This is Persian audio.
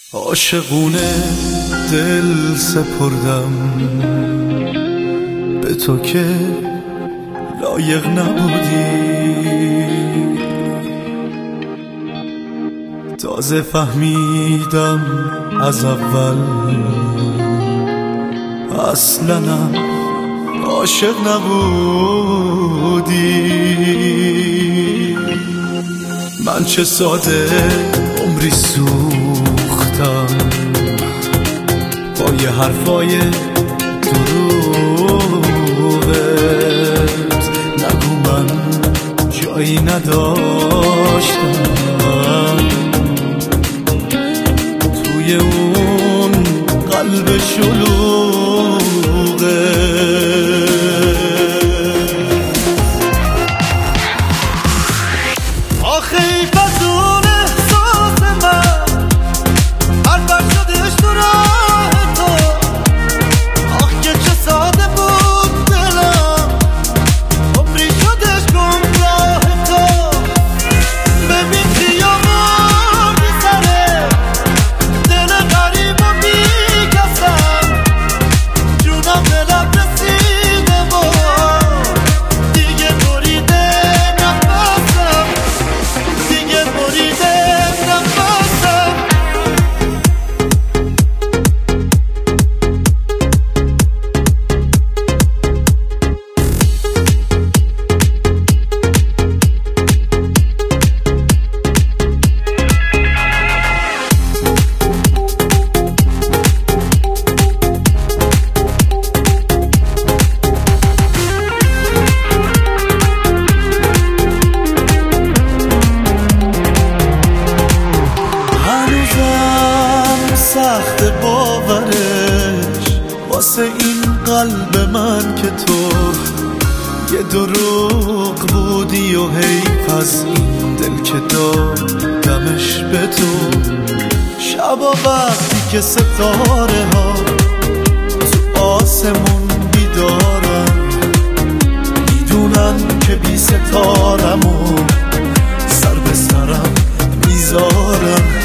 عاشقونه دل سپردم به تو که لایق نبودی، تازه فهمیدم از اول اصلاً عاشق نبودی. من چه ساده عمری سوختم با یه حرفای دروغت، نگو من جایی نداشتم توی اون قلب شلوغت. آخه ای بدون احساس من هر بر شدش تو راه تو، آخ که چه ساده بود دلم عمری شدش گمراه تو. ببین خیابون بی سره دل غریب و بی کسم، جونم به لب رسیده و دیگه بریده نفسم، دیگه بریده نفسم. سخت باورش واسه این قلب من که تو یه دروغ بودی و حیف از این دل که دادمش به تو. شبا وقتی که ستاره ها تو آسمون بیدارن، میدونن که بی ستارم و سر به سرم میذارن.